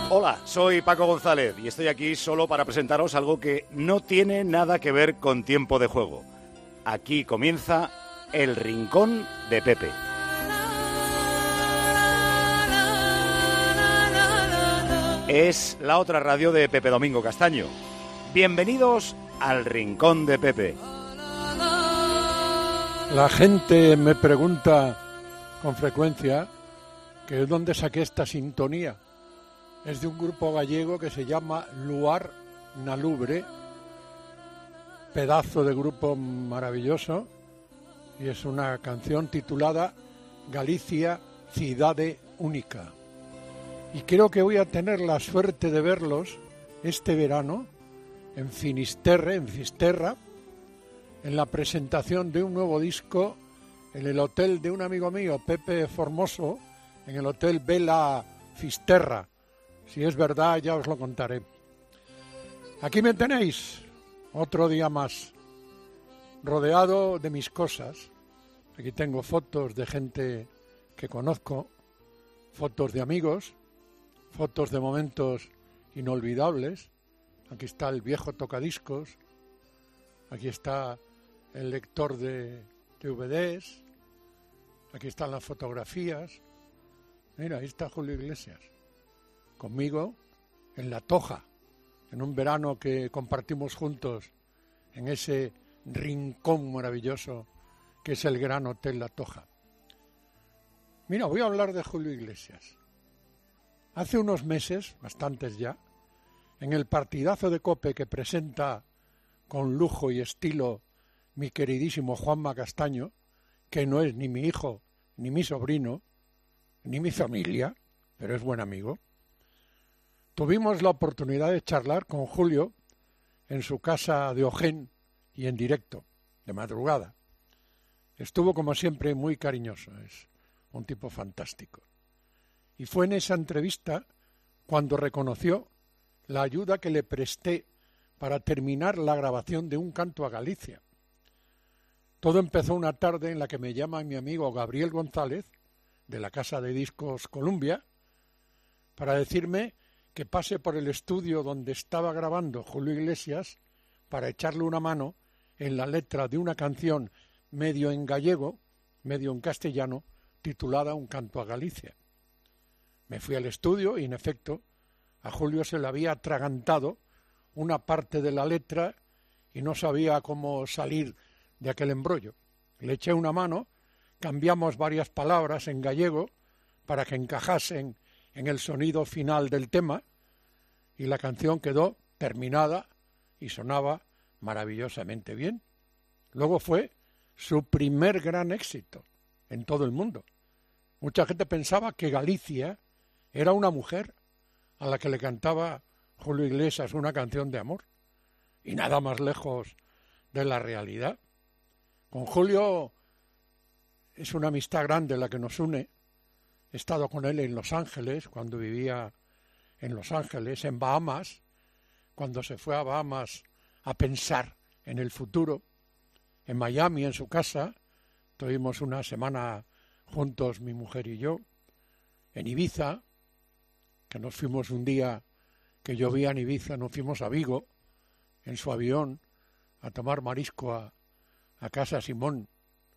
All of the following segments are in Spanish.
Hola, soy Paco González y estoy aquí solo para presentaros algo que no tiene nada que ver con Tiempo de Juego. Aquí comienza El Rincón de Pepe. Es la otra radio de Pepe Domingo Castaño. Bienvenidos al Rincón de Pepe. La gente me pregunta con frecuencia que de dónde saqué esta sintonía. Es de un grupo gallego que se llama Luar na Lubre, pedazo de grupo maravilloso, y es una canción titulada Galicia, Cidade Única. Y creo que voy a tener la suerte de verlos este verano en Finisterre, en Fisterra, en la presentación de un nuevo disco en el hotel de un amigo mío, Pepe Formoso, en el hotel Vela Fisterra. Si es verdad, ya os lo contaré. Aquí me tenéis, otro día más, rodeado de mis cosas. Aquí tengo fotos de gente que conozco, fotos de amigos, fotos de momentos inolvidables. Aquí está el viejo tocadiscos, aquí está el lector de DVDs, aquí están las fotografías. Mira, ahí está Julio Iglesias, conmigo en La Toja, en un verano que compartimos juntos en ese rincón maravilloso que es el Gran Hotel La Toja. Mira, voy a hablar de Julio Iglesias. Hace unos meses, bastantes ya, en el partidazo de COPE que presenta con lujo y estilo mi queridísimo Juanma Castaño, que no es ni mi hijo, ni mi sobrino, ni mi familia, pero es buen amigo, tuvimos la oportunidad de charlar con Julio en su casa de Ojén y en directo, de madrugada. Estuvo como siempre muy cariñoso, es un tipo fantástico. Y fue en esa entrevista cuando reconoció la ayuda que le presté para terminar la grabación de Un canto a Galicia. Todo empezó una tarde en la que me llama mi amigo Gabriel González, de la casa de discos Columbia, para decirme que pase por el estudio donde estaba grabando Julio Iglesias para echarle una mano en la letra de una canción medio en gallego, medio en castellano, titulada Un canto a Galicia. Me fui al estudio y, en efecto, a Julio se le había atragantado una parte de la letra y no sabía cómo salir de aquel embrollo. Le eché una mano, cambiamos varias palabras en gallego para que encajasen en el sonido final del tema y la canción quedó terminada y sonaba maravillosamente bien. Luego fue su primer gran éxito en todo el mundo. Mucha gente pensaba que Galicia era una mujer a la que le cantaba Julio Iglesias una canción de amor, y nada más lejos de la realidad. Con Julio es una amistad grande la que nos une. He estado con él en Los Ángeles, cuando vivía en Los Ángeles, en Bahamas, cuando se fue a Bahamas a pensar en el futuro, en Miami, en su casa. Tuvimos una semana juntos, mi mujer y yo, en Ibiza, que nos fuimos un día que llovía en Ibiza, nos fuimos a Vigo, en su avión, a tomar marisco a Casa Simón,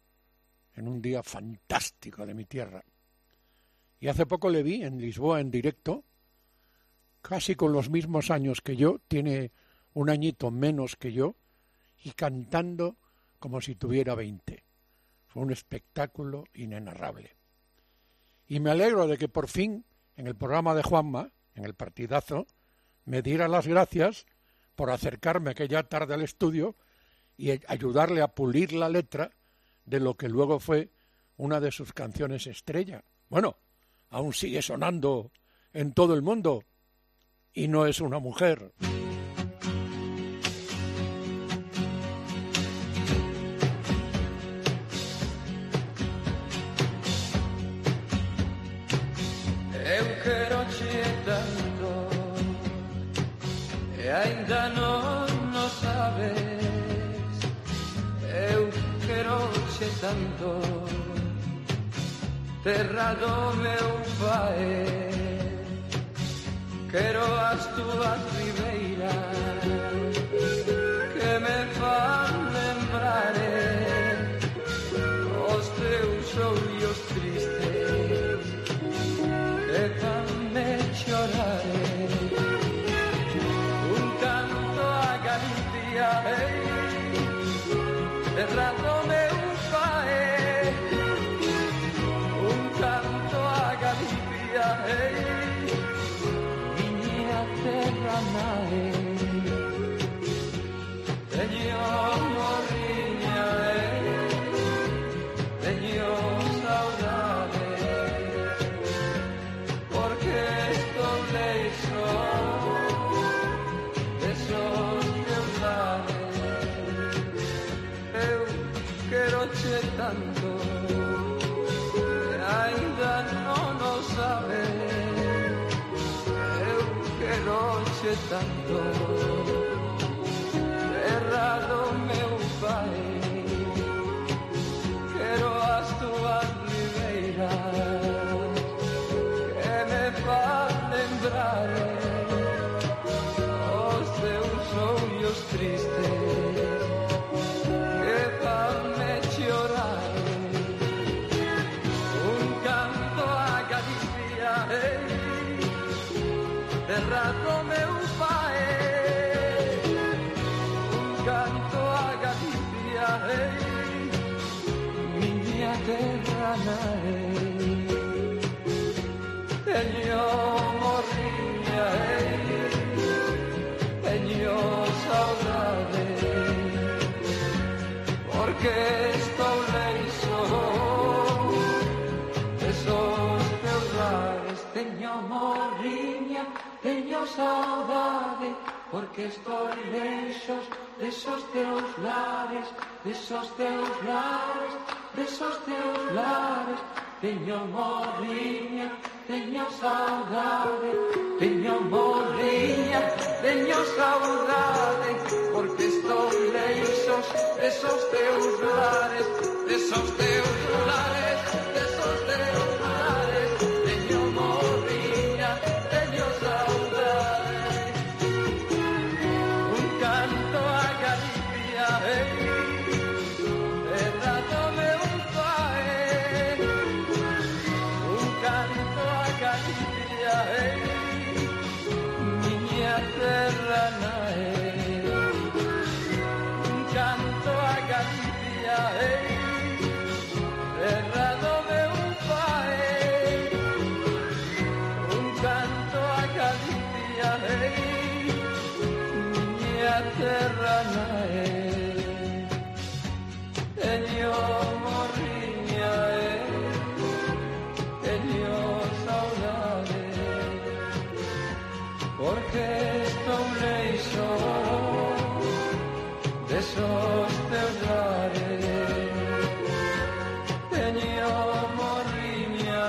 en un día fantástico de mi tierra. Y hace poco le vi en Lisboa en directo, casi con los mismos años que yo, tiene un añito menos que yo, y cantando como si tuviera 20. Fue un espectáculo inenarrable. Y me alegro de que por fin, en el programa de Juanma, en el partidazo, me diera las gracias por acercarme aquella tarde al estudio y ayudarle a pulir la letra de lo que luego fue una de sus canciones estrella. Bueno, aún sigue sonando en todo el mundo, y no es una mujer. Eu quero-che tanto e ainda non sabes. Eu quero-che tanto, terra do meu pai, quero as túas ribeiras que me fan lembrar os teus ollos tristes que fanme chorar. Un canto a Galicia, terra do meu pai. Un canto a Galicia, miña terra nai. Teño morriña, teño saudade, porque estou leixo desos teus lares. Eu quero-che tanto, ainda non o sabes. Eu quero-che tanto, terra do meu pai. Quero as túas ribeiras que me fan lembrar os teus ollos tristes que fanme chorar. Un canto a Galicia, terra do meu pai. Un canto a Galicia, miña terra nai. Teño morriña, teño saudade, porque estou leixo desos teus lares. Teño morriña, teño saudade, porque estou leixos desos teus lares, desos teus lares, desos teus lares. Teño morriña, teño saudade, teño morriña, teño saudade, porque estou leixos desos teus lares, desos teus lares, desos teus lares. Teño morriña, teño saudade. Un canto a Galicia, terra do meu pai. Un canto a Galicia, miña terra nai. Un canto a Galicia, terra do meu pai. Un canto a Galicia, miña terra nai. Teño morriña, teño saudade, porque estou leixo desos teus lares. Teño morriña,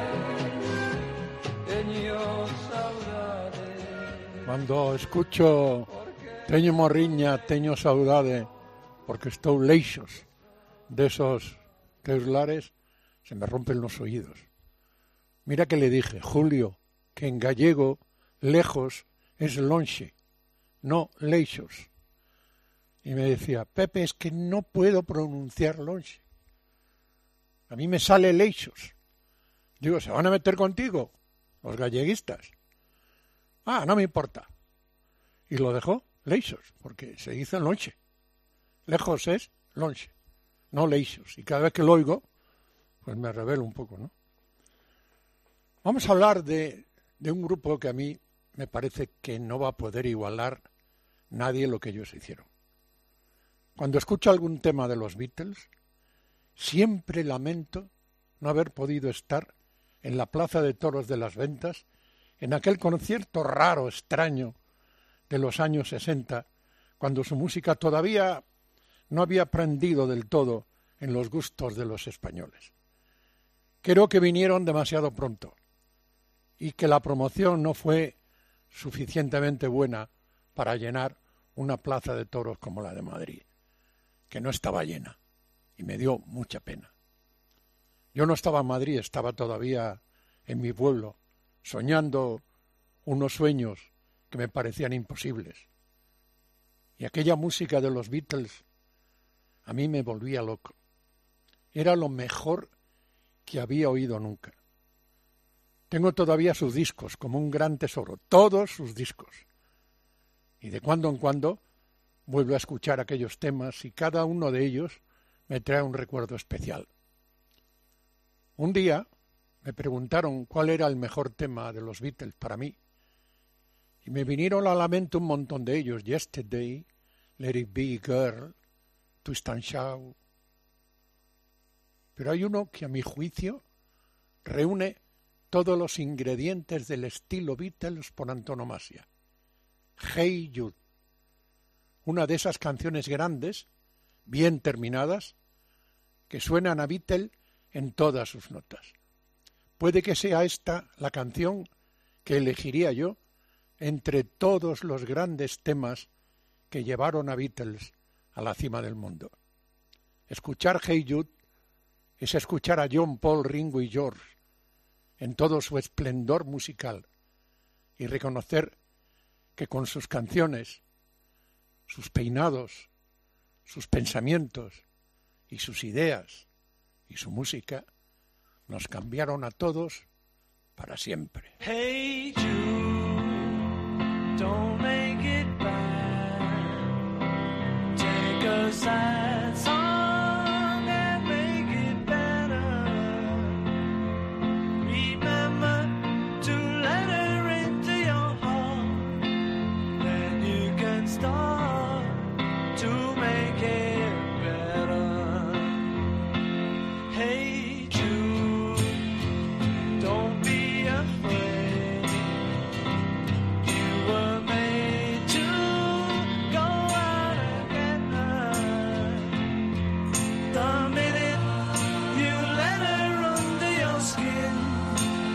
teño saudade. Cuando escucho teño morriña, teño saudade, porque estou leixos desos teus lares, se me rompen los oídos. Mira que le dije, Julio, que en gallego lejos es lonxe, no leixos. Y me decía, Pepe, es que no puedo pronunciar lonxe. A mí me sale leixos. Digo, ¿se van a meter contigo los galleguistas? Ah, no me importa. Y lo dejó leixos, porque se dice lonxe. Lejos es lonxe, no leixos. Y cada vez que lo oigo, pues me revelo un poco, ¿no? Vamos a hablar de un grupo que a mí me parece que no va a poder igualar nadie lo que ellos hicieron. Cuando escucho algún tema de los Beatles, siempre lamento no haber podido estar en la Plaza de Toros de las Ventas, en aquel concierto raro, extraño, de los años 60, cuando su música todavía no había prendido del todo en los gustos de los españoles. Creo que vinieron demasiado pronto y que la promoción no fue suficientemente buena para llenar una plaza de toros como la de Madrid, que no estaba llena, y me dio mucha pena. Yo no estaba en Madrid, estaba todavía en mi pueblo, soñando unos sueños que me parecían imposibles. Y aquella música de los Beatles a mí me volvía loco. Era lo mejor que había oído nunca. Tengo todavía sus discos como un gran tesoro, todos sus discos. Y de cuando en cuando vuelvo a escuchar aquellos temas y cada uno de ellos me trae un recuerdo especial. Un día me preguntaron cuál era el mejor tema de los Beatles para mí. Y me vinieron a la mente un montón de ellos. Yesterday, Let It Be, Girl, Twist and Shout. Pero hay uno que a mi juicio reúne todos los ingredientes del estilo Beatles por antonomasia. Hey Jude. Una de esas canciones grandes, bien terminadas, que suenan a Beatles en todas sus notas. Puede que sea esta la canción que elegiría yo entre todos los grandes temas que llevaron a Beatles a la cima del mundo. Escuchar Hey Jude es escuchar a John, Paul, Ringo y George en todo su esplendor musical y reconocer que con sus canciones, sus peinados, sus pensamientos y sus ideas y su música nos cambiaron a todos para siempre. Hey Jude, don't make it bad. Take a sad song and make it better. Remember to let her into your heart. Then you can start to make it better. Hey Jude, don't be afraid. You were made to go out and get her. The minute you let her under your skin,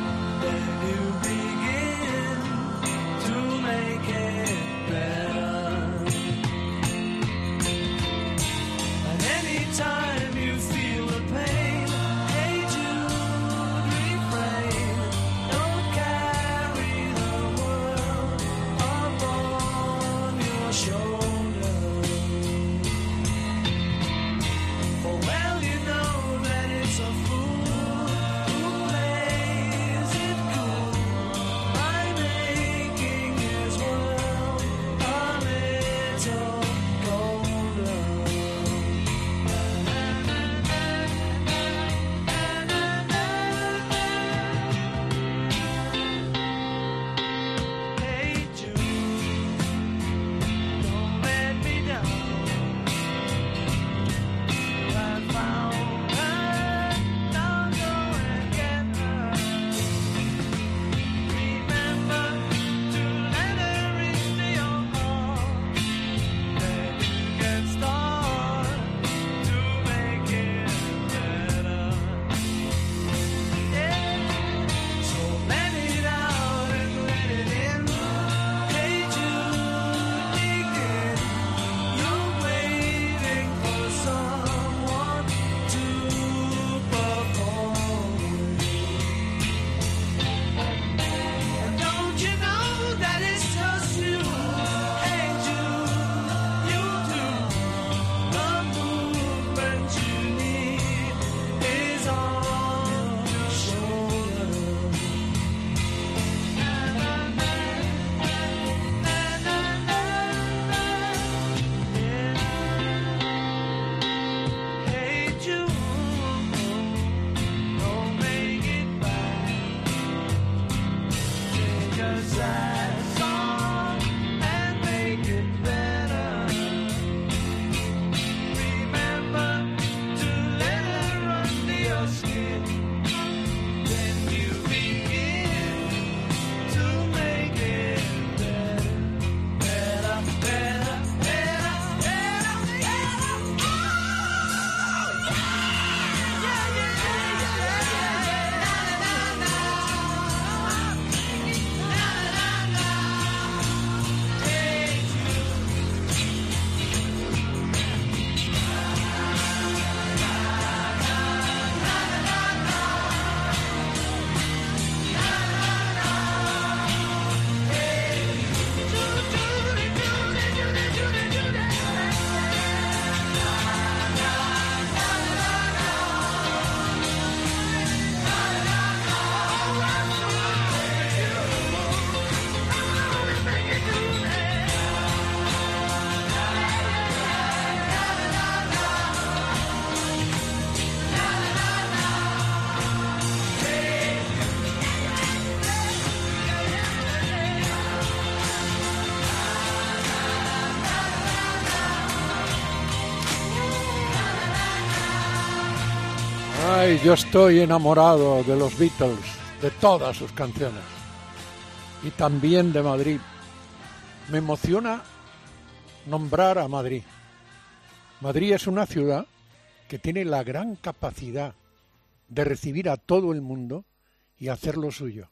Ay, yo estoy enamorado de los Beatles, de todas sus canciones. Y también de Madrid. Me emociona nombrar a Madrid. Madrid es una ciudad que tiene la gran capacidad de recibir a todo el mundo y hacerlo suyo.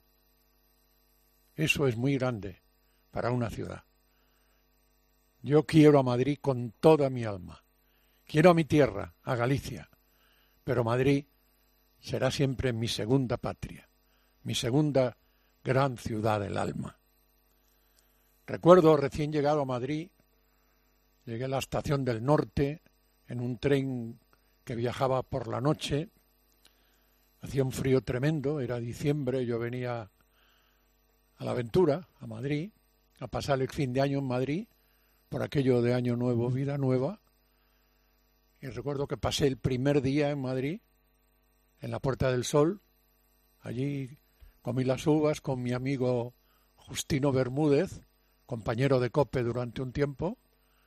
Eso es muy grande para una ciudad. Yo quiero a Madrid con toda mi alma. Quiero a mi tierra, a Galicia. Pero Madrid será siempre mi segunda patria, mi segunda gran ciudad del alma. Recuerdo recién llegado a Madrid, llegué a la estación del Norte en un tren que viajaba por la noche. Hacía un frío tremendo, era diciembre, yo venía a la aventura, a Madrid, a pasar el fin de año en Madrid, por aquello de Año Nuevo, Vida Nueva. Y recuerdo que pasé el primer día en Madrid, en la Puerta del Sol. Allí comí las uvas con mi amigo Justino Bermúdez, compañero de COPE durante un tiempo,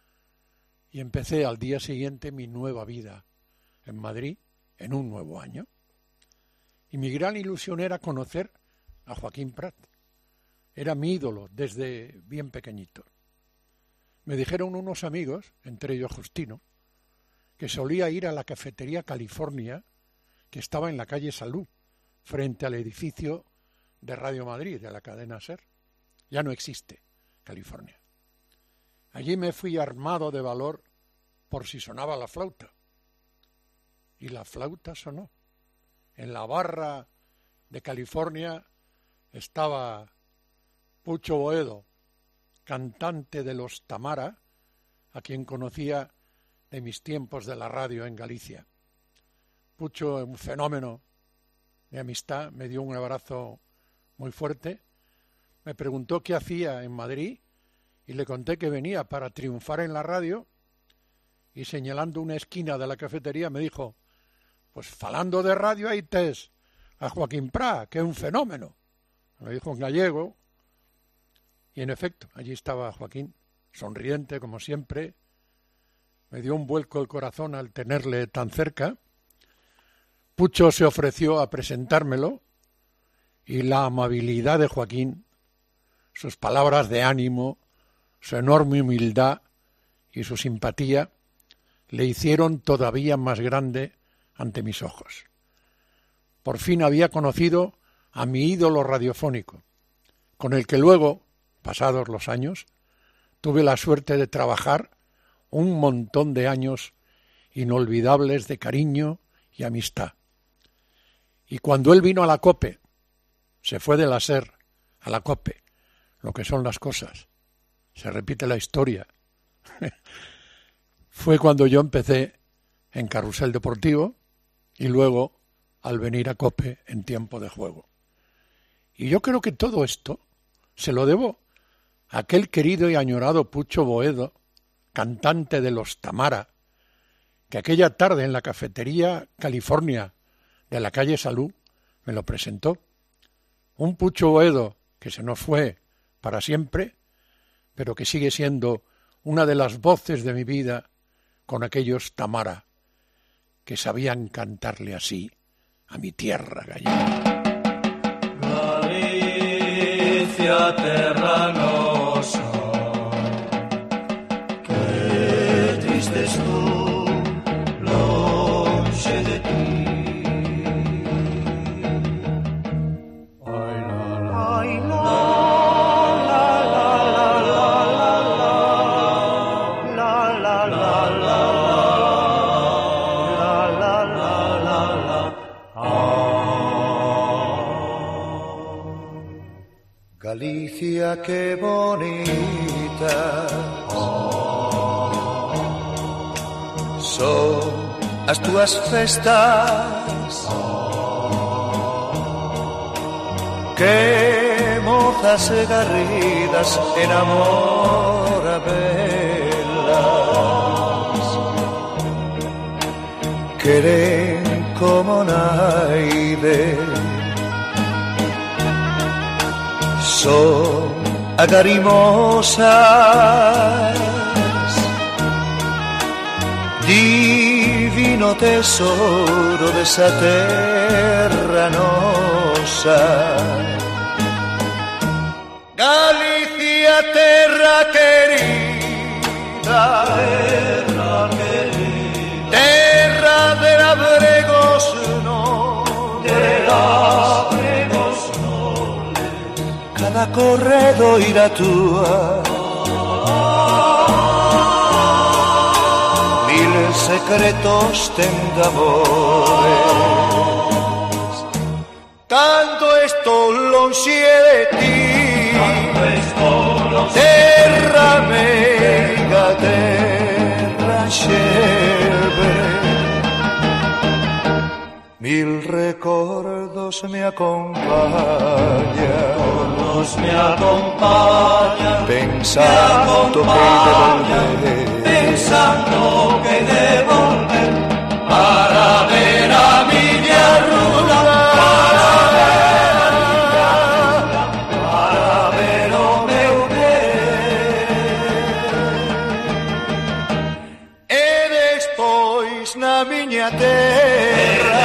y empecé al día siguiente mi nueva vida en Madrid, en un nuevo año. Y mi gran ilusión era conocer a Joaquín Prat. Era mi ídolo desde bien pequeñito. Me dijeron unos amigos, entre ellos Justino, que solía ir a la cafetería California, que estaba en la calle Salud, frente al edificio de Radio Madrid, de la cadena SER. Ya no existe California. Allí me fui armado de valor por si sonaba la flauta. Y la flauta sonó. En la barra de California estaba Pucho Boedo, cantante de los Tamara, a quien conocía de mis tiempos de la radio en Galicia. Pucho, un fenómeno de amistad, me dio un abrazo muy fuerte, me preguntó qué hacía en Madrid y le conté que venía para triunfar en la radio y señalando una esquina de la cafetería me dijo, pues falando de radio aí tes a Joaquín Prat, que é un fenómeno. Me dijo en gallego y en efecto, allí estaba Joaquín, sonriente como siempre. Me dio un vuelco el corazón al tenerle tan cerca. Pucho se ofreció a presentármelo y la amabilidad de Joaquín, sus palabras de ánimo, su enorme humildad y su simpatía le hicieron todavía más grande ante mis ojos. Por fin había conocido a mi ídolo radiofónico, con el que luego, pasados los años, tuve la suerte de trabajar un montón de años inolvidables de cariño y amistad. Y cuando él vino a la COPE, se fue de la SER a la COPE, lo que son las cosas, se repite la historia. Fue cuando yo empecé en Carrusel Deportivo y luego al venir a COPE en Tiempo de Juego. Y yo creo que todo esto se lo debo a aquel querido y añorado Pucho Boedo, cantante de los Tamara, que aquella tarde en la cafetería California de la calle Salud me lo presentó. Un Pucho Boedo que se nos fue para siempre, pero que sigue siendo una de las voces de mi vida con aquellos Tamara que sabían cantarle así a mi tierra gallega. Galicia, terra nosa, que triste estou lonxe de ti. Ai, la, la, ai, la, la, la, la, la, la, la, la, Galicia, qué bonita son as túas festas, que mozas e garridas en amor a velas queren como naide. Son agarimosas, divinas fino tesoro dessa terra nostra. Galicia, terra querida, terra de labregos no, cada corredoira tua, mil secretos ten de amores. Tanto estou lonxe de ti, terra meiga, terra xebre, mil recordos me acompañan, pensando que he de volver, para ver a miña rula, para ver o meu ben. E despois na miña terra,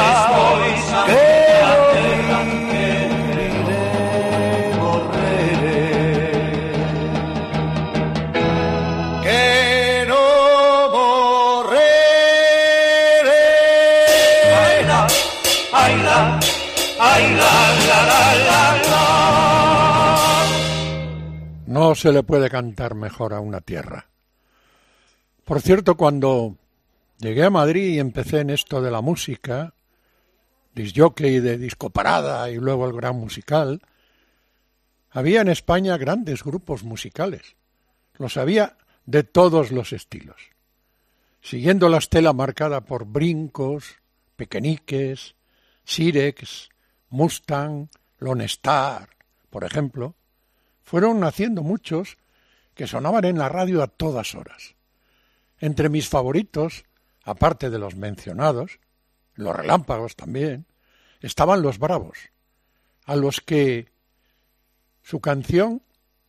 no se le puede cantar mejor a una tierra. Por cierto, cuando llegué a Madrid y empecé en esto de la música, discjockey de disco parada y luego el Gran Musical, había en España grandes grupos musicales. Los había de todos los estilos, siguiendo la estela marcada por Brincos, Pequeñiques, Sirex, Mustang, Lone Star, por ejemplo. Fueron naciendo muchos que sonaban en la radio a todas horas. Entre mis favoritos, aparte de los mencionados, los Relámpagos también, estaban los Bravos, a los que su canción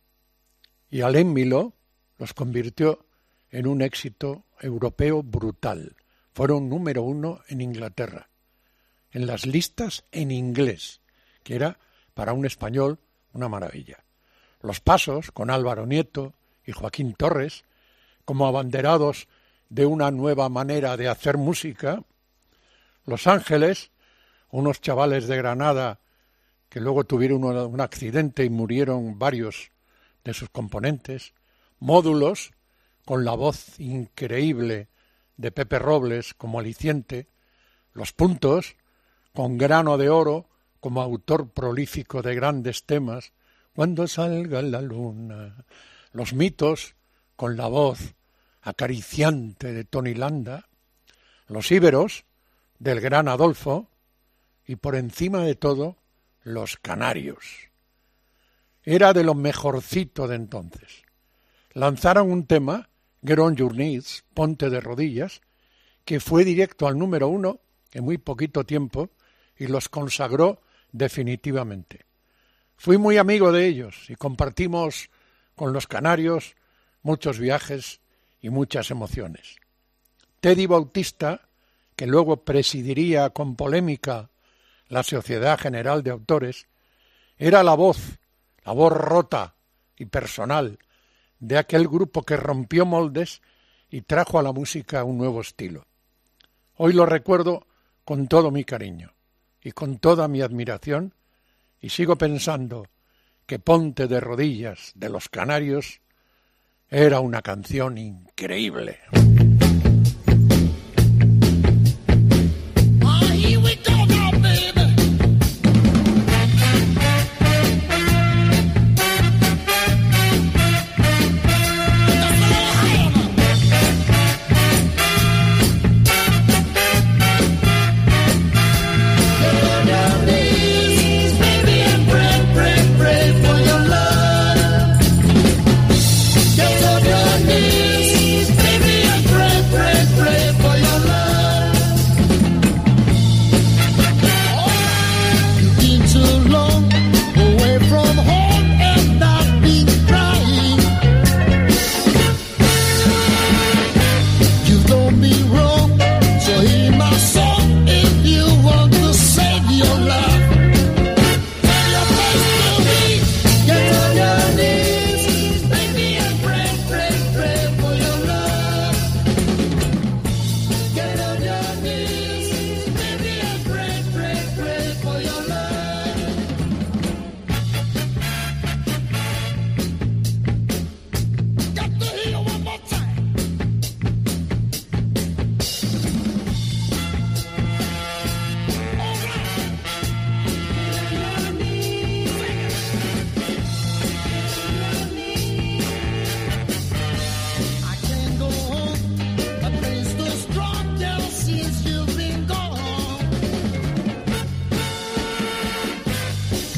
y Alain Miló los convirtió en un éxito europeo brutal. Fueron número 1 en Inglaterra, en las listas en inglés, que era para un español una maravilla. Los Pasos, con Álvaro Nieto y Joaquín Torres, como abanderados de una nueva manera de hacer música. Los Ángeles, unos chavales de Granada que luego tuvieron un accidente y murieron varios de sus componentes. Módulos, con la voz increíble de Pepe Robles como aliciente. Los Puntos, con Grano de Oro como autor prolífico de grandes temas, Cuando salga la luna. Los Mitos, con la voz acariciante de Tony Landa. Los Íberos, del gran Adolfo. Y por encima de todo, los Canarios. Era de lo mejorcito de entonces. Lanzaron un tema, Get on your knees, ponte de rodillas, que fue directo al número 1 en muy poquito tiempo y los consagró definitivamente. Fui muy amigo de ellos y compartimos con los Canarios muchos viajes y muchas emociones. Teddy Bautista, que luego presidiría con polémica la Sociedad General de Autores, era la voz rota y personal de aquel grupo que rompió moldes y trajo a la música un nuevo estilo. Hoy lo recuerdo con todo mi cariño y con toda mi admiración, y sigo pensando que Ponte de rodillas de los Canarios era una canción increíble. Baby,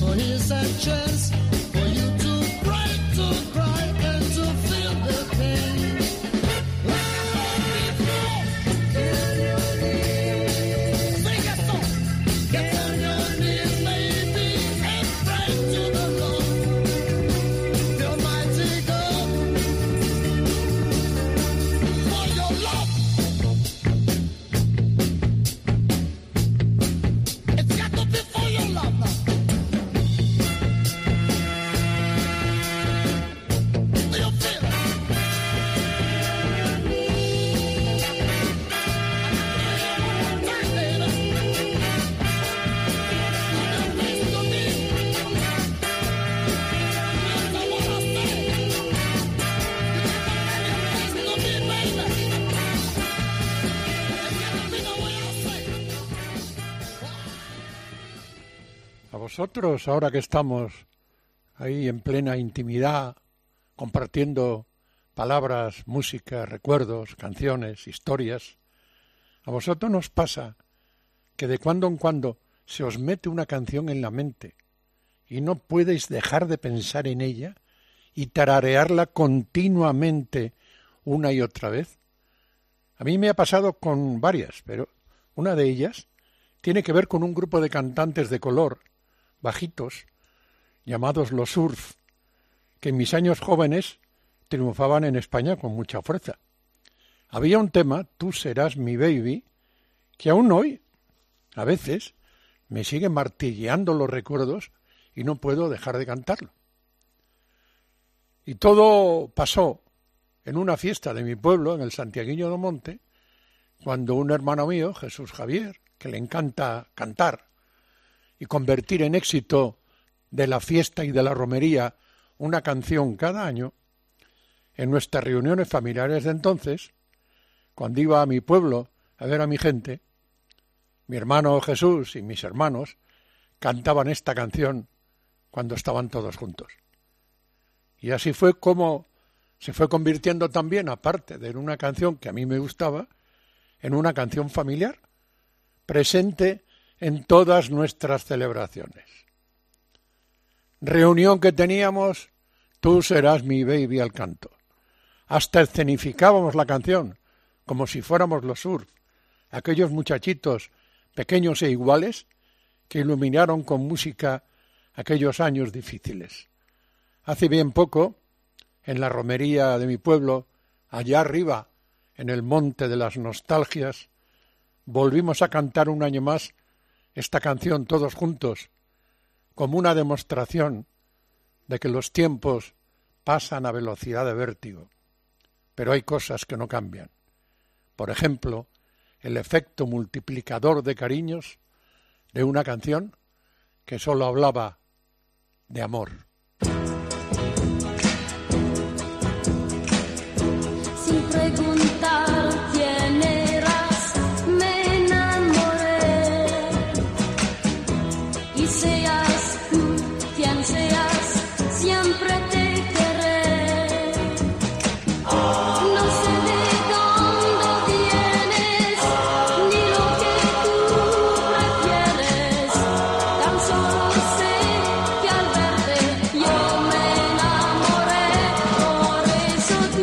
Nosotros, ahora que estamos ahí en plena intimidad, compartiendo palabras, música, recuerdos, canciones, historias, a vosotros nos pasa que de cuando en cuando se os mete una canción en la mente y no puedes dejar de pensar en ella y tararearla continuamente una y otra vez. A mí me ha pasado con varias, pero una de ellas tiene que ver con un grupo de cantantes de color, bajitos, llamados los Surf, que en mis años jóvenes triunfaban en España con mucha fuerza. Había un tema, Tú serás mi baby, que aún hoy, a veces, me sigue martilleando los recuerdos y no puedo dejar de cantarlo. Y todo pasó en una fiesta de mi pueblo, en el Santiaguiño do Monte, cuando un hermano mío, Jesús Javier, que le encanta cantar y convertir en éxito de la fiesta y de la romería una canción cada año, en nuestras reuniones familiares de entonces, cuando iba a mi pueblo a ver a mi gente, mi hermano Jesús y mis hermanos cantaban esta canción cuando estaban todos juntos. Y así fue como se fue convirtiendo también, aparte de una canción que a mí me gustaba, en una canción familiar, presente en todas nuestras celebraciones. Reunión que teníamos, Tú serás mi baby al canto. Hasta escenificábamos la canción, como si fuéramos los Surf, aquellos muchachitos pequeños e iguales que iluminaron con música aquellos años difíciles. Hace bien poco, en la romería de mi pueblo, allá arriba, en el Monte de las Nostalgias, volvimos a cantar un año más esta canción todos juntos, como una demostración de que los tiempos pasan a velocidad de vértigo. Pero hay cosas que no cambian. Por ejemplo, el efecto multiplicador de cariños de una canción que solo hablaba de amor. Sin preguntar quién eras, me enamoré. Y seas tú quien seas, siempre te querré. No sé de dónde vienes, ni lo que tú prefieres. Tan solo sé que al verte yo me enamoré. Por eso tú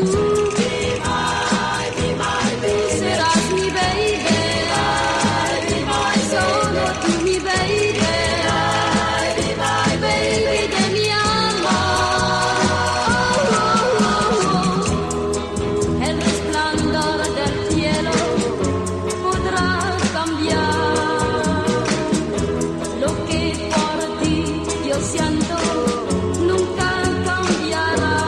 serás mi baby, solo tú mi baby, baby de mi alma. El resplandor del cielo podrá cambiar. Lo que por ti yo siento nunca cambiará.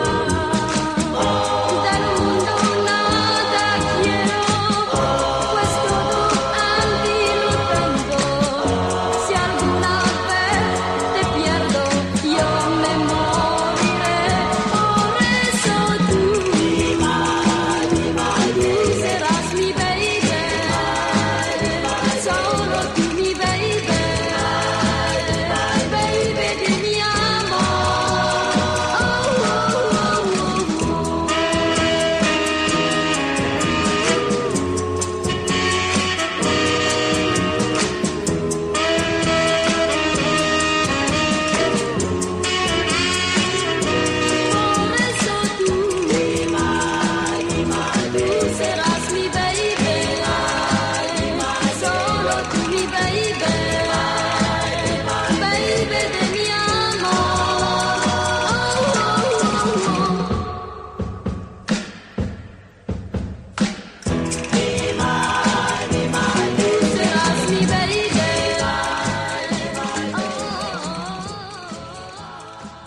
Del mundo nada quiero, pues todo en ti lo tengo. Si alguna vez te pierdo, yo me moriré. Por eso tú serás mi baby, solo tú mi baby, baby de mi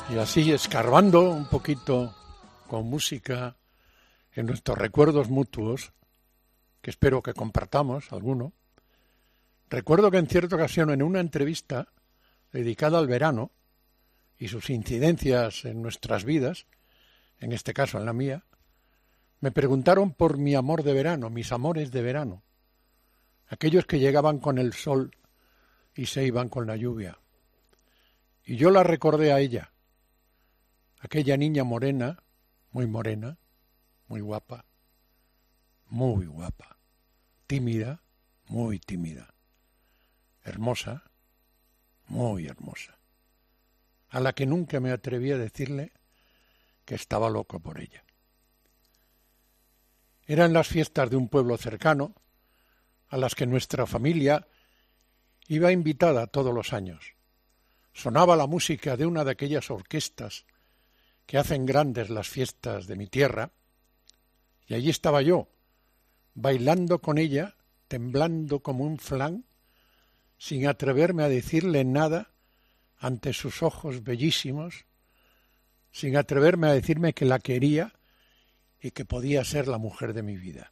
Y así, escarbando un poquito con música en nuestros recuerdos mutuos, que espero que compartamos alguno, recuerdo que en cierta ocasión, en una entrevista dedicada al verano y sus incidencias en nuestras vidas, en este caso en la mía, me preguntaron por mi amor de verano, mis amores de verano, aquellos que llegaban con el sol y se iban con la lluvia. Y yo la recordé a ella, aquella niña morena, muy guapa, tímida, muy tímida, hermosa, muy hermosa, a la que nunca me atreví a decirle que estaba loco por ella. Eran las fiestas de un pueblo cercano, a las que nuestra familia iba invitada todos los años. Sonaba la música de una de aquellas orquestas que hacen grandes las fiestas de mi tierra, y allí estaba yo, bailando con ella, temblando como un flan, sin atreverme a decirle nada ante sus ojos bellísimos, sin atreverme a decirme que la quería y que podía ser la mujer de mi vida.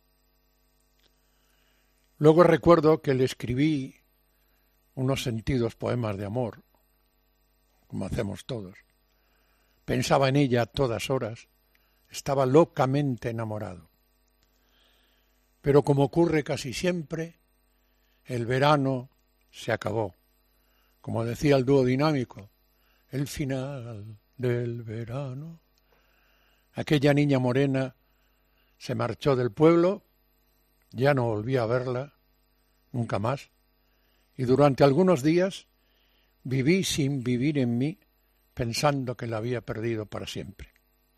Luego recuerdo que le escribí unos sentidos poemas de amor, como hacemos todos. Pensaba en ella a todas horas, estaba locamente enamorado. Pero como ocurre casi siempre, el verano se acabó. Como decía el dúo dinámico, el final del verano. Aquella niña morena se marchó del pueblo, ya no volví a verla, nunca más, y durante algunos días viví sin vivir en mí, pensando que la había perdido para siempre.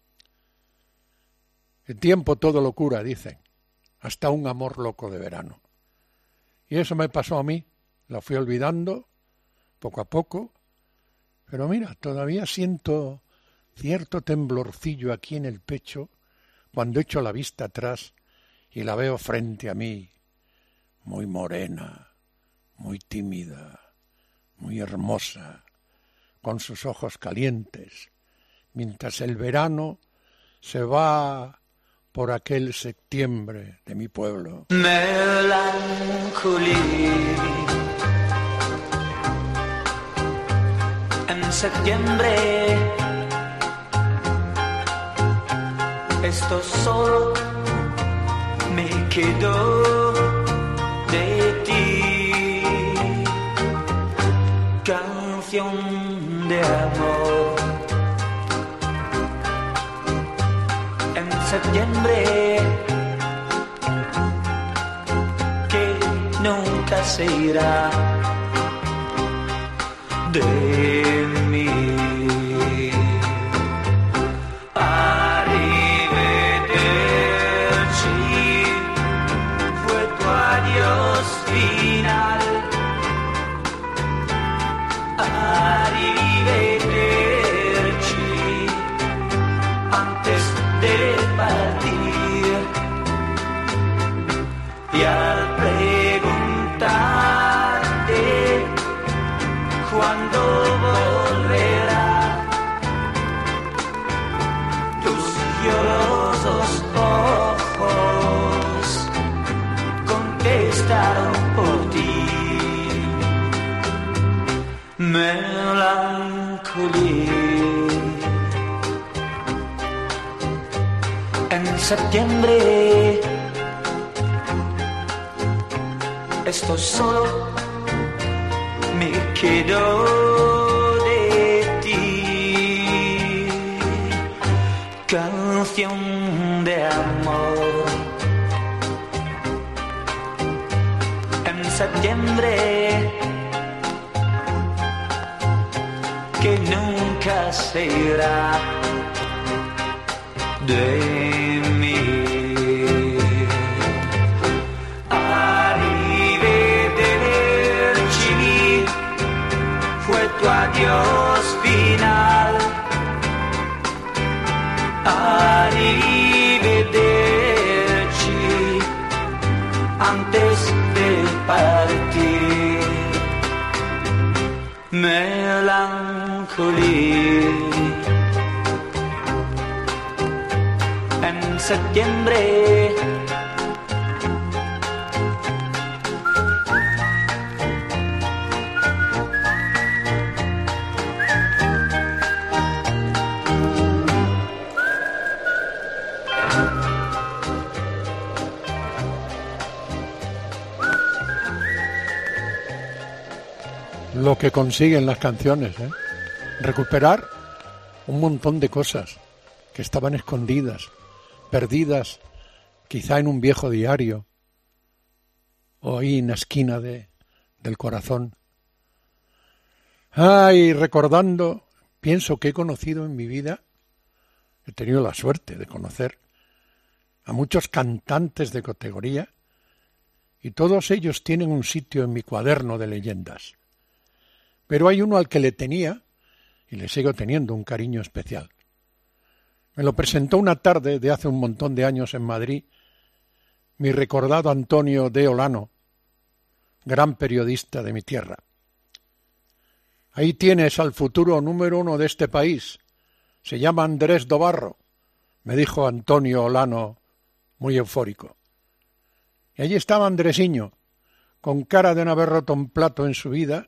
El tiempo todo lo cura, dicen, hasta un amor loco de verano. Y eso me pasó a mí, la fui olvidando poco a poco, pero mira, todavía siento cierto temblorcillo aquí en el pecho cuando echo la vista atrás y la veo frente a mí, muy morena, muy tímida, muy hermosa, con sus ojos calientes, mientras el verano se va por aquel septiembre de mi pueblo. Melancolía. En septiembre esto solo me quedó de ti, canción de amor. En septiembre que nunca se irá de mí. Arrivederci, fue tu adiós final. Arrivederci, antes de partir. Y al preguntarte cuándo volverá, tus llorosos ojos contestaron por ti. Melancolía. En septiembre esto solo me quedó de ti, canción de amor. En septiembre que nunca se irá de mí. Arrivederci, fue tu adiós final. Arrivederci, antes de partir. Melancolía. septiembre. Lo que consiguen las canciones, recuperar un montón de cosas que estaban escondidas, perdidas, quizá en un viejo diario o ahí en la esquina del corazón. Ay, recordando, pienso que he conocido en mi vida, he tenido la suerte de conocer a muchos cantantes de categoría y todos ellos tienen un sitio en mi cuaderno de leyendas. Pero hay uno al que le tenía, y le sigo teniendo, un cariño especial. Me lo presentó una tarde de hace un montón de años en Madrid mi recordado Antonio de Olano, gran periodista de mi tierra. Ahí tienes al futuro número 1 de este país. Se llama Andrés Dobarro, me dijo Antonio Olano, muy eufórico. Y allí estaba Andresiño, con cara de no haber roto un plato en su vida,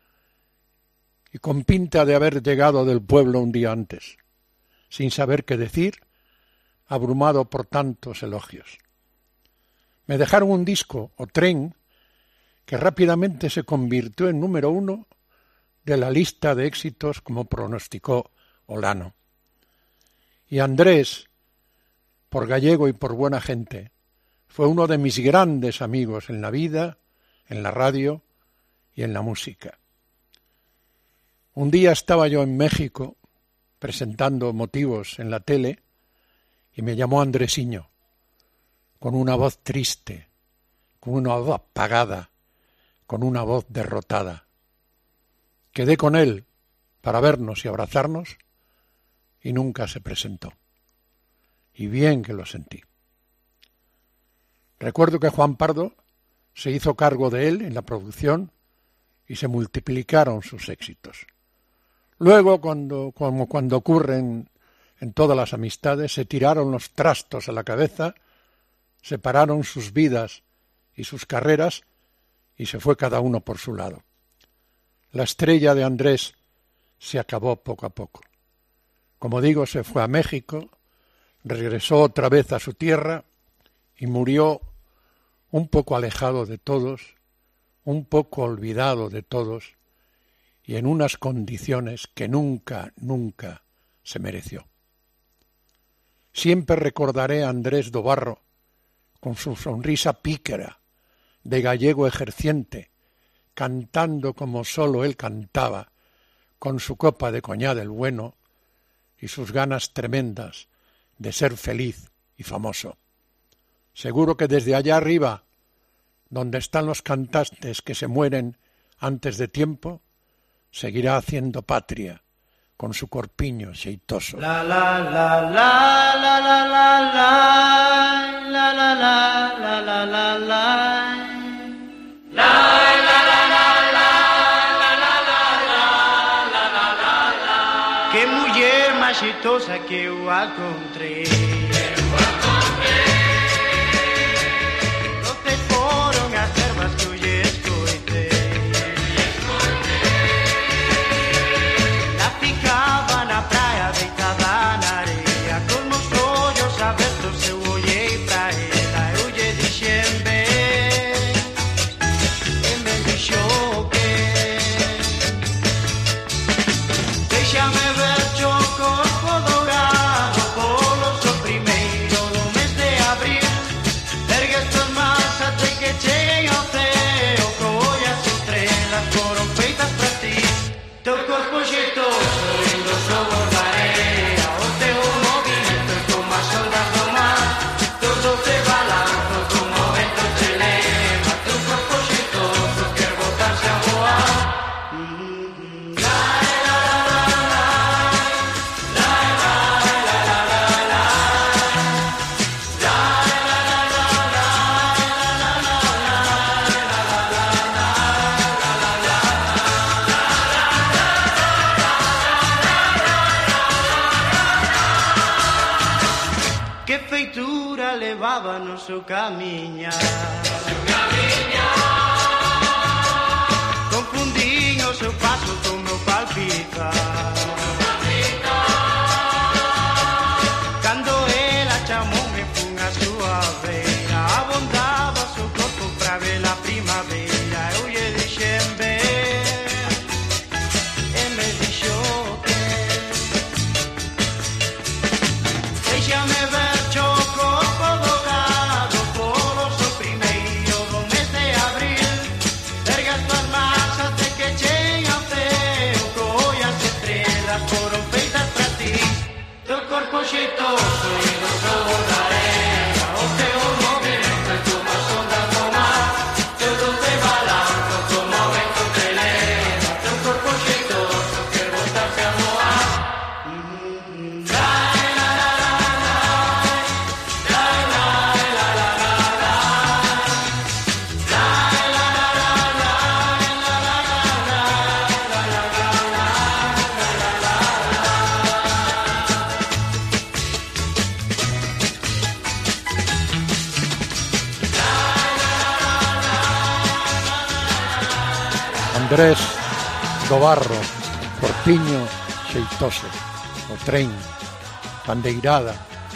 y con pinta de haber llegado del pueblo un día antes, sin saber qué decir, abrumado por tantos elogios. Me dejaron un disco, o Tren, que rápidamente se convirtió en número 1 de la lista de éxitos, como pronosticó Olano. Y Andrés, por gallego y por buena gente, fue uno de mis grandes amigos en la vida, en la radio y en la música. Un día estaba yo en México presentando motivos en la tele y me llamó Andresiño, con una voz triste, con una voz apagada, con una voz derrotada. Quedé con él para vernos y abrazarnos y nunca se presentó. Y bien que lo sentí. Recuerdo que Juan Pardo se hizo cargo de él en la producción y se multiplicaron sus éxitos. Luego, como cuando ocurren en todas las amistades, se tiraron los trastos a la cabeza, separaron sus vidas y sus carreras y se fue cada uno por su lado. La estrella de Andrés se acabó poco a poco. Como digo, se fue a México, regresó otra vez a su tierra y murió un poco alejado de todos, un poco olvidado de todos, y en unas condiciones que nunca, nunca se mereció. Siempre recordaré a Andrés Dobarro con su sonrisa pícara, de gallego ejerciente, cantando como sólo él cantaba, con su copa de coñá del bueno y sus ganas tremendas de ser feliz y famoso. Seguro que desde allá arriba, donde están los cantantes que se mueren antes de tiempo, seguirá haciendo patria con su corpiño xeitoso. La la la la la la la la la la la la la la. Que muller máis xeitosa que eu encontrei. Doces foron as ervas que eu lle escoitei. La picaba na praia deitada na areia, con os ollos abertos eu ollei pra ela. Eu lle dixen ben, e me dixo que déxame ver o corpo dourado polo sol primeiro do mes de abril. Ergue estas más até que cheguen ao ceo, collas estrelas foron feitas para ti. Teu corpo xeitoso, lindo sobre da area, o teu movimento é como as ondas do mar. Teus doce balanzos dun momento te leva. Teu corpo xeitoso quer botarse a voar. levaba no seu camiñar. Confundín o seu paso con meu palpitar. Cando ela chamoume fun a súa beira, abondaba o seu corpo pra ver a primavera. Eu lle dixen ver e me dixo que déxame ver cho corpo dourado polo sol primeiro do mes de abril. Erga as tuas mans até que cheguen ao ceo, coi as estrelas foron feitas pra ti. Teu corpo xeitoso e do sol da arena, o teu movimento é como as ondas do mar. Teu doce balanço como o vento te leva, teu corpo xeitoso quer botarse a voar. Andrés do Barro, Portiño xeitoso, o tren, Bandeirada,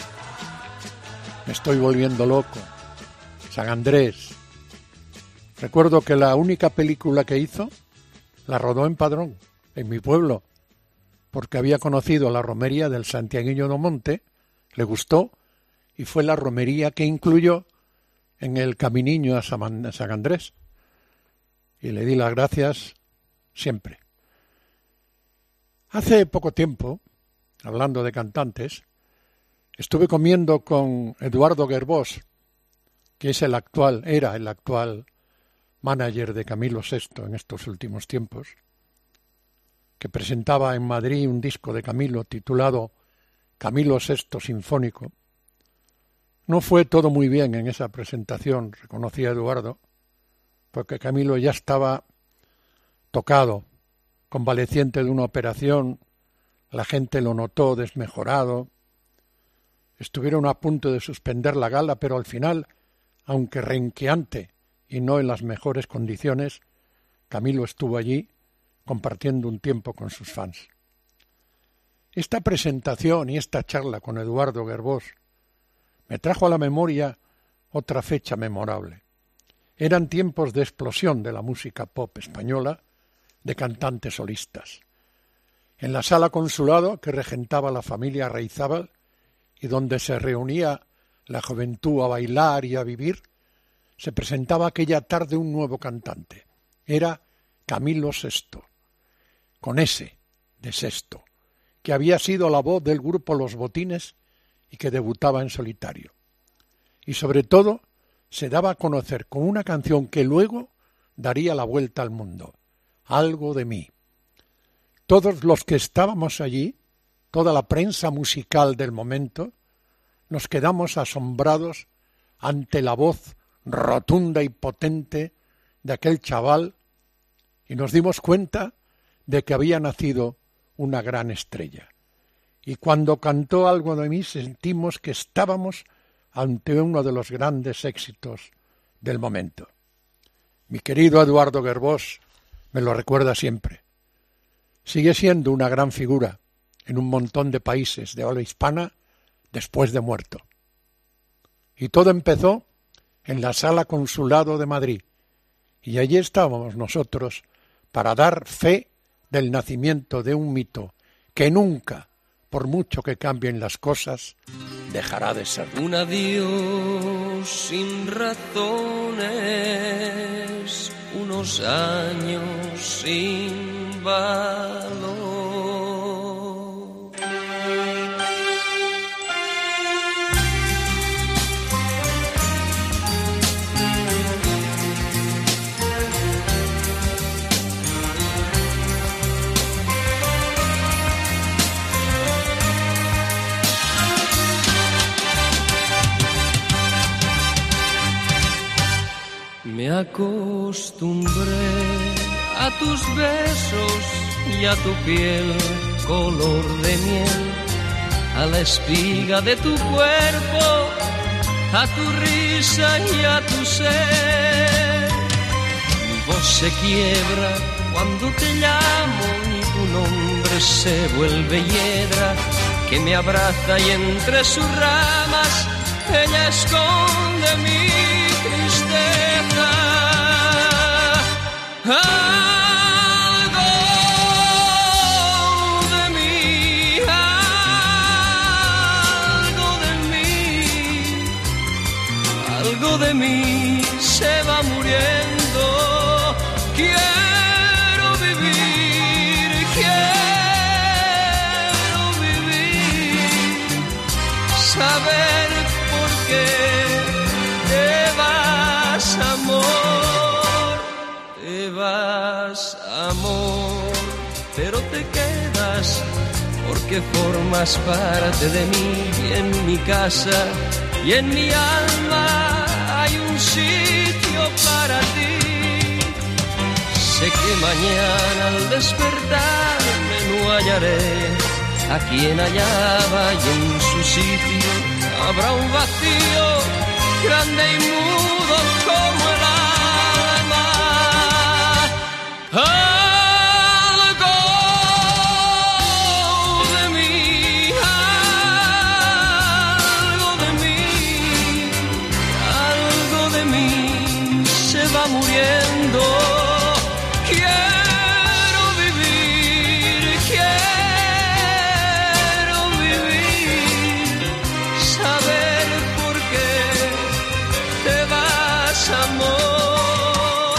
me estoy volviendo loco, San Andrés. Recuerdo que la única película que hizo la rodó en Padrón, en mi pueblo, porque había conocido la romería del Santiaguiño do Monte, le gustó y fue la romería que incluyó en el caminiño a San Andrés. Y le di las gracias siempre. Hace poco tiempo, hablando de cantantes, estuve comiendo con Eduardo Gerbós, que es era el actual manager de Camilo VI en estos últimos tiempos, que presentaba en Madrid un disco de Camilo titulado Camilo VI Sinfónico. No fue todo muy bien en esa presentación, reconocía Eduardo, porque Camilo ya estaba tocado, convaleciente de una operación, la gente lo notó desmejorado, estuvieron a punto de suspender la gala, pero al final, aunque renqueante y no en las mejores condiciones, Camilo estuvo allí compartiendo un tiempo con sus fans. Esta presentación y esta charla con Eduardo Gerbós me trajo a la memoria otra fecha memorable. Eran tiempos de explosión de la música pop española, de cantantes solistas. En la sala consulado que regentaba la familia Reizábal y donde se reunía la juventud a bailar y a vivir, se presentaba aquella tarde un nuevo cantante. Era Camilo VI, con S de sexto, que había sido la voz del grupo Los Botines y que debutaba en solitario. Y sobre todo, se daba a conocer con una canción que luego daría la vuelta al mundo, Algo de mí. Todos los que estábamos allí, toda la prensa musical del momento, nos quedamos asombrados ante la voz rotunda y potente de aquel chaval y nos dimos cuenta de que había nacido una gran estrella. Y cuando cantó Algo de mí sentimos que estábamos ante uno de los grandes éxitos del momento. Mi querido Eduardo Gerbós me lo recuerda siempre. Sigue siendo una gran figura en un montón de países de habla hispana después de muerto. Y todo empezó en la Sala Consulado de Madrid, y allí estábamos nosotros para dar fe del nacimiento de un mito que nunca, por mucho que cambien las cosas, dejará de ser. Un adiós sin razones, unos años sin valor. Me acostumbré a tus besos y a tu piel color de miel, a la espiga de tu cuerpo a tu risa y a tu ser. Mi voz se quiebra cuando te llamo y tu nombre se vuelve hiedra que me abraza y entre sus ramas ella esconde mi tristeza. Algo de mí se va muriendo. Quiero vivir, saber por qué te vas, amor, pero te quedas porque formas parte de mí y en mi casa y en mi alma hay un sitio para ti. Sé que mañana al despertarme no hallaré a quien hallaba y en su sitio habrá un vacío grande y mudo como el alma. Algo de mí se va muriendo. Quiero vivir, saber por qué te vas, amor.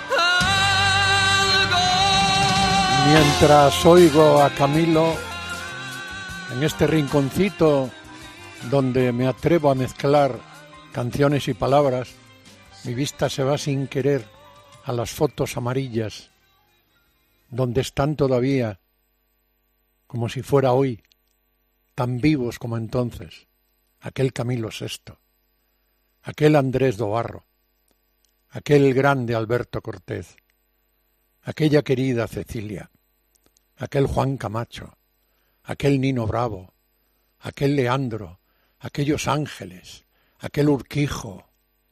Mientras oigo a Camilo en este rinconcito donde me atrevo a mezclar canciones y palabras, mi vista se va sin querer a las fotos amarillas, donde están todavía, como si fuera hoy, tan vivos como entonces, aquel Camilo VI, aquel Andrés Dobarro, aquel grande Alberto Cortés, aquella querida Cecilia, aquel Juan Camacho, aquel Nino Bravo, aquel Leandro, aquellos Ángeles, aquel Urquijo,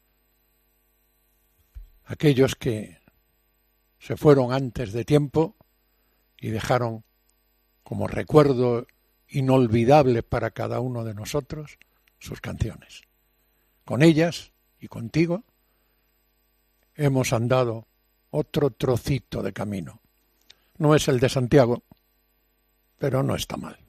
aquellos que se fueron antes de tiempo y dejaron como recuerdo inolvidable para cada uno de nosotros sus canciones. Con ellas y contigo hemos andado otro trocito de camino. No es el de Santiago, pero no está mal.